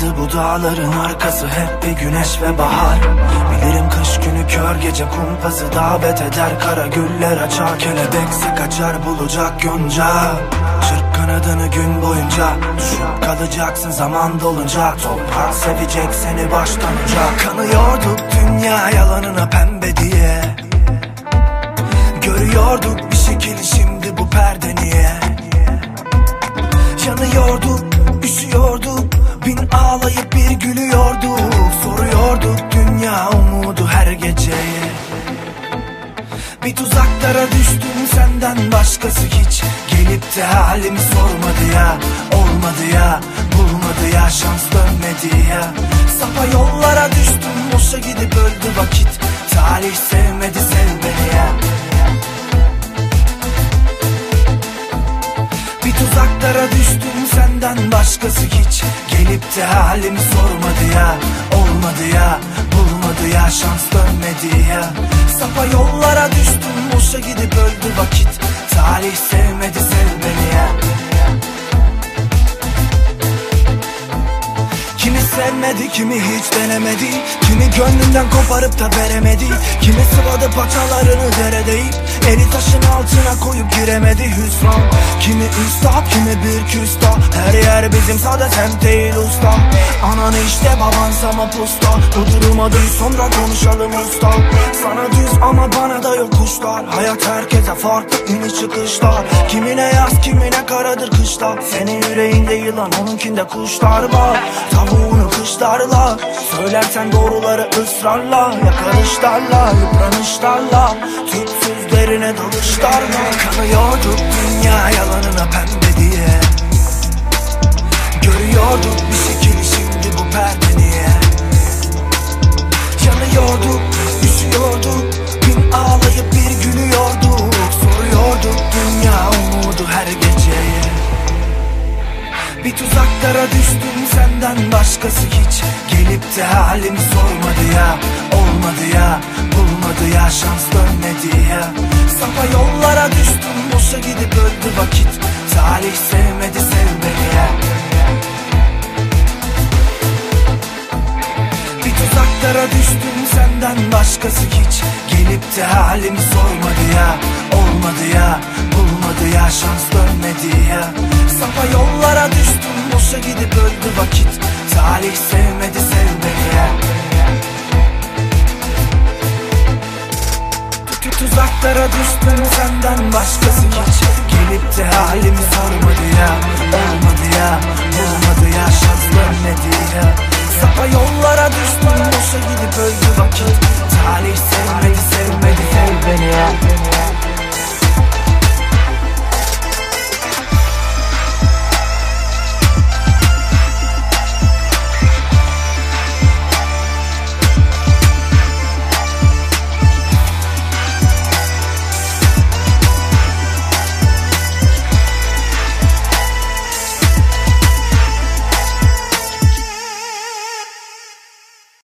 Kalmadı bu dağların arkası, hep bir güneş ve bahar. Bilirim kış günü kör gece kumpası davet eder. Kara güller açar, kelebekse kaçar bulacak yonca. Çırp kanadını gün boyunca, düşüp kalacaksın zaman dolunca. Toprak sevecek seni baştan uca. Kanıyorduk dünya yalanına pembe diye, görüyorduk bir şekil, şimdi bu perde niye? Yanıyorduk, üşüyorduk, bin ağlayıp bir gülüyorduk. Soruyorduk dünya umudu her geceye. Bir tuzaklara düştüm senden başkası hiç gelip de halimi sormadı ya. Olmadı ya, bulmadı ya, şans dönmedi ya. Sapa yollara düştüm, boşa gidip öldü vakit. Talih sevmedi, sev beni ya. Bir tuzaklara düştüm senden başkası hiç gelip de halimi sormadı ya. Olmadı ya, bulmadı ya, şans dönmedi ya. Sapa yollara düştüm, boşa gidip öldü vakit. Talih sevmedi, sev beni ya. Kimi sevmedi, kimi hiç denemedi, kimi gönlünden koparıp da veremedi, kimi sıvadı paçalarını deredeyip eli taşın altına koyup giremedi hüsran. Kimi üstad, kimi bir küstah, her yer bizim sade semt değil usta. Ananı işte babansa mapusta, bu duruma duy sonra konuşalım usta. Sana düz ama bana da yok kuşlar, hayat herkese farklı iniş çıkışlar. Kimine yaz kimine karadır kışlar, senin yüreğinde yılan onunkinde kuşlar var. Tavuğunu kışlarla, söylersen doğruları ısrarla. Yakarışlarla, yıpranışlarla, tüpsüzlerine dalışlarla. Kanıyorduk dünya yalanına pembe diye, görüyorduk bir şekil, şimdi bu perde niye? Yanıyorduk, üşüyorduk, bin ağlayıp bir gülüyorduk. Soruyorduk dünya umudu her geceye. Bir tuzaklara düştüm senden başkası hiç gelip de halimi sormadı ya. Olmadı ya, bulmadı ya, şans dönmedi ya. Sapa yollara düştüm, boşa gidip öldü vakit. Talih sevmedi, sev beni ya. Bir tuzaklara düştüm senden başkası hiç gelip de halimi sormadı ya. Olmadı ya, bulmadı ya, şans dönmedi ya. Sapa yollara düştüm, boşa gidip öldü vakit. Talih sevmedi, sev beni ya. Tuzaklara düştüm senden başkası hiç gelip de halimi sormadı ya. Olmadı ya, bulmadı ya, şans dönmedi ya. Sapa yollara düştüm, boşa gidip öldü vakit.